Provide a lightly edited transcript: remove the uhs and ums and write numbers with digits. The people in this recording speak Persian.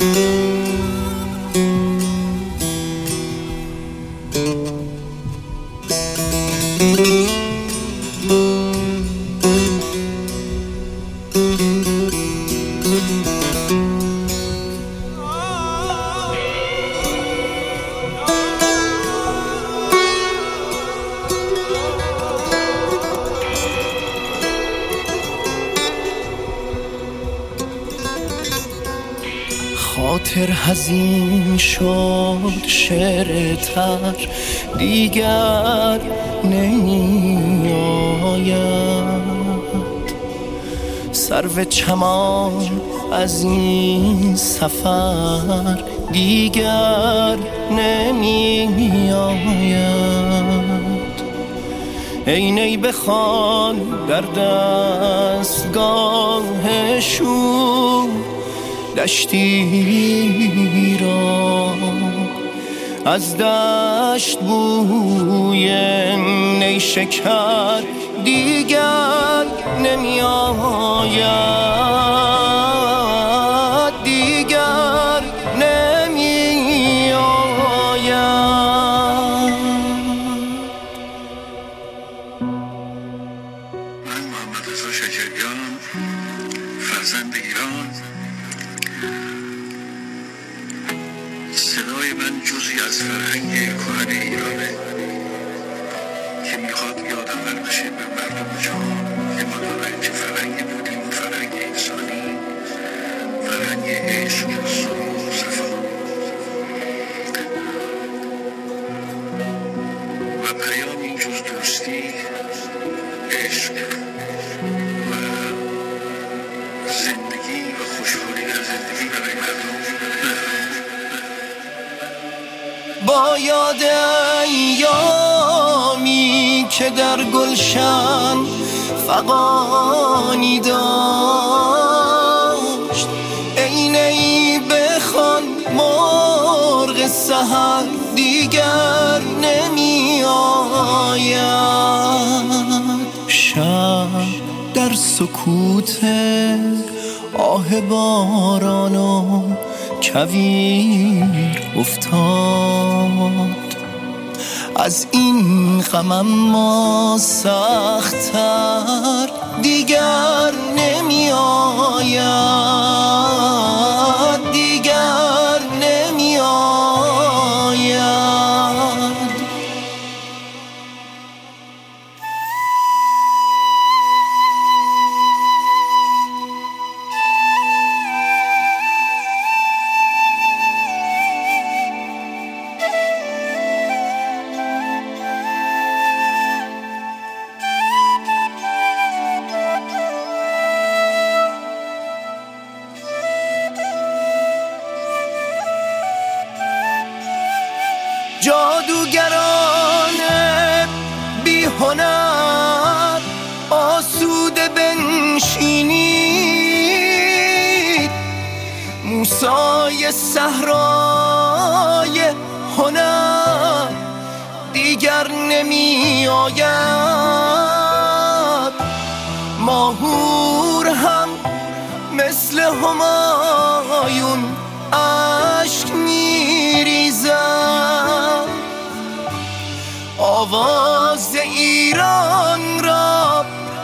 خاطر حزین شد شعر تر دیگر نمی آید، سرو چمان از این سفر دیگر نمی آید. ای نی بخوان در دستگاه شور دشتی را، از دشت بوی نیشکر دیگر نمی آید، دیگر نمی آید. من محمد رضا شکریان، فرزند ایران. صدای من جزئی از فرهنگ کهن ایرانه که میخواد یادآور بشه به مردم جهان که ما داریم چه فرهنگی بودیم، فرهنگ انسانی، فرهنگ عشق، صلح و صفا و پیام این جز دوستی، عشق و زندگی و خوشحالی در زندگی برای مردم. با یاد ایامی که در گلشن فغانی داشت، ای نی بخوان مرغ سحر دیگر نمی آید. شب در سکوت آه باران و کویر افتاد، از این غمم ما سخت‌تر دیگر نمی آید، دیگر نمی آید. جادوگران بی هنر آسوده بنشینید، موسای صحرای هنر دیگر نمی آید. ماهور هم مثل همایون اشک می ریزد، آواز ایران را